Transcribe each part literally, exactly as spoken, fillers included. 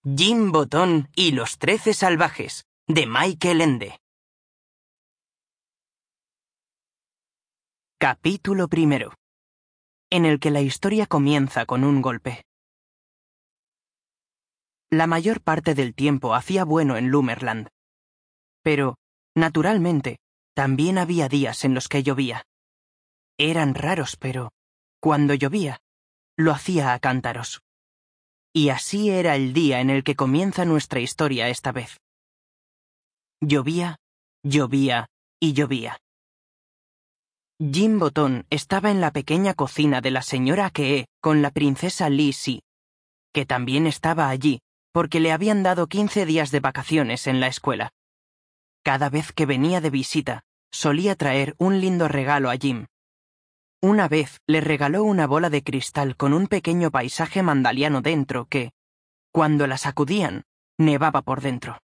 Jim Botón y los Trece Salvajes, de Michael Ende. Capítulo primero, en el que la historia comienza con un golpe. La mayor parte del tiempo hacía bueno en Lumberland. Pero, naturalmente, también había días en los que llovía. Eran raros, pero, cuando llovía, lo hacía a cántaros. Y así era el día en el que comienza nuestra historia esta vez. Llovía, llovía y llovía. Jim Botón estaba en la pequeña cocina de la señora Kee con la princesa Lee Si, que también estaba allí porque le habían dado quince días de vacaciones en la escuela. Cada vez que venía de visita, solía traer un lindo regalo a Jim. Una vez le regaló una bola de cristal con un pequeño paisaje mandaliano dentro que, cuando la sacudían, nevaba por dentro.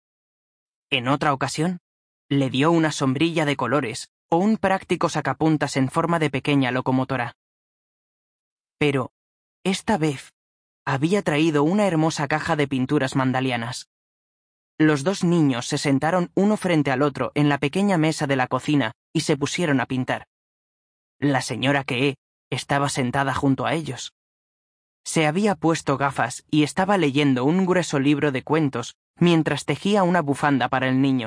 En otra ocasión, le dio una sombrilla de colores o un práctico sacapuntas en forma de pequeña locomotora. Pero, esta vez, había traído una hermosa caja de pinturas mandalianas. Los dos niños se sentaron uno frente al otro en la pequeña mesa de la cocina y se pusieron a pintar. La señora Kee estaba sentada junto a ellos. Se había puesto gafas y estaba leyendo un grueso libro de cuentos mientras tejía una bufanda para el niño.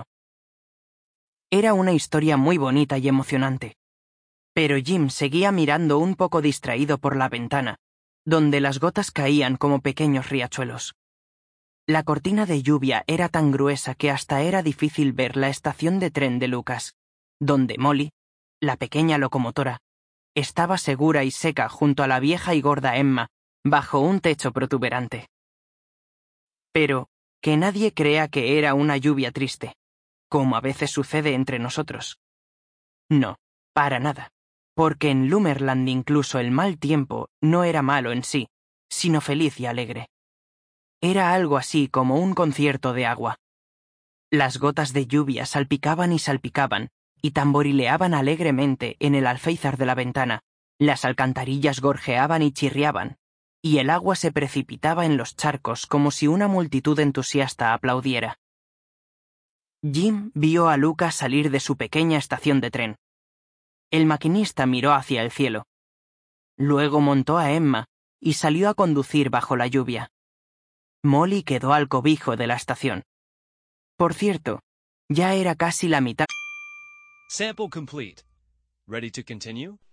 Era una historia muy bonita y emocionante. Pero Jim seguía mirando un poco distraído por la ventana, donde las gotas caían como pequeños riachuelos. La cortina de lluvia era tan gruesa que hasta era difícil ver la estación de tren de Lucas, donde Molly, la pequeña locomotora, estaba segura y seca junto a la vieja y gorda Emma, bajo un techo protuberante. Pero, que nadie crea que era una lluvia triste, como a veces sucede entre nosotros. No, para nada, porque en Lumberland incluso el mal tiempo no era malo en sí, sino feliz y alegre. Era algo así como un concierto de agua. Las gotas de lluvia salpicaban y salpicaban, y tamborileaban alegremente en el alféizar de la ventana, las alcantarillas gorjeaban y chirriaban, y el agua se precipitaba en los charcos como si una multitud entusiasta aplaudiera. Jim vio a Lucas salir de su pequeña estación de tren. El maquinista miró hacia el cielo. Luego montó a Emma y salió a conducir bajo la lluvia. Molly quedó al cobijo de la estación. Por cierto, ya era casi la mitad. Sample complete. Ready to continue?